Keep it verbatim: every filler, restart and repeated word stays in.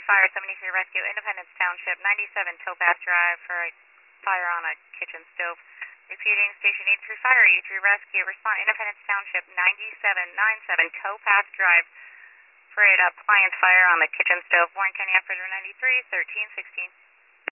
Fire, seventy-three Rescue, Independence Township, ninety-seven Towpath Drive for a fire on a kitchen stove. Repeating, Station eighty-three Fire, E three Rescue, respond Independence Township, ninety-seven ninety-seven Towpath Drive for an appliance fire on the kitchen stove. Warren County Operator ninety-three, thirteen sixteen.